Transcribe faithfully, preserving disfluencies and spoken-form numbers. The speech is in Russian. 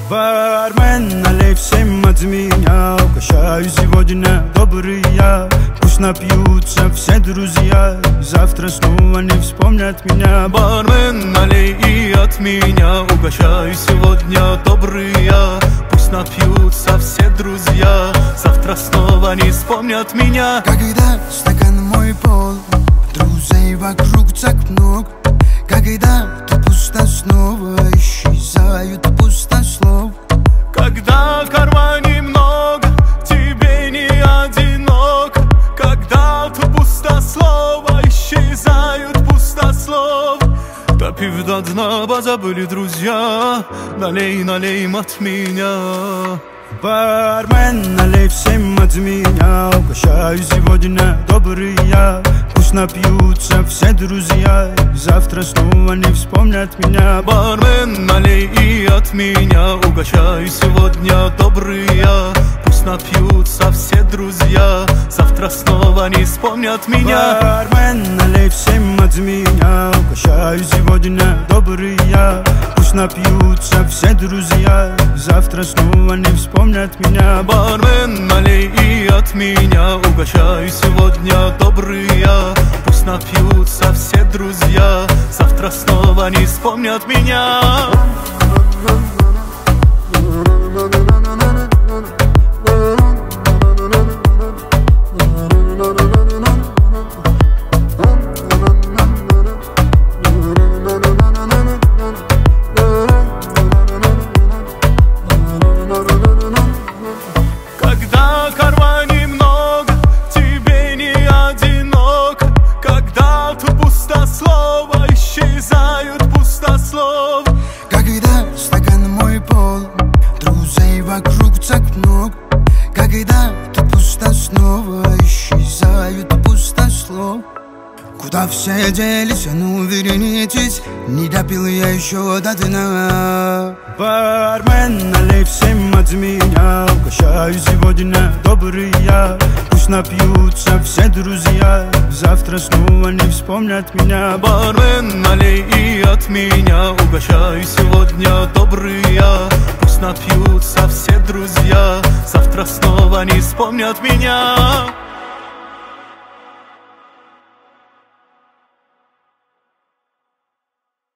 Бармен, налей всем от меня. Угощаю сегодня добрый я. Пусть напьются все друзья, завтра снова не вспомнят меня. Бармен, налей и от меня. Угощаю сегодня добрый я. Пусть напьются все друзья, завтра снова не вспомнят меня. Когда стакан мой пол, друзей вокруг так много. Когда ты пусто, снова исчезают пустослов. Когда в кармане много, тебе не одиноко. Когда тут пустослово, исчезают пустослов. Допив до дна, позабыли друзья. Налей, налей им от меня. Бармен, налей всем от меня. Угощаю сегодня добрый я. Пусть напьются все друзья, завтра снова не вспомнят меня. Бармен, налей и от меня. Угощаю сегодня добрый я. Пусть напьются все друзья, завтра снова не вспомнят меня. Бармен, налей всем от меня. Угощаю сегодня добрый я. Пусть напьются все друзья, завтра снова не вспомнят меня. Бармен, налей и от меня. Угощаю сегодня добрый я. Пусть напьются все друзья, завтра снова не вспомнят меня. Когда в кармане много, тебе не одиноко. Когда тут пустослово, исчезают пустослов. Когда стакан мой пол, друзей вокруг так много. Когда ты пусто, снова исчезают пустослов. Куда все делись, а ну вернитесь, не допил я еще до дна. Бармен, налей всем от меня. Угощаю сегодня добрый я. Пусть напьются все друзья, завтра снова не вспомнят меня. Бармен, налей и от меня. Угощаю сегодня добрый я. Пусть напьются все друзья, завтра снова не вспомнят меня.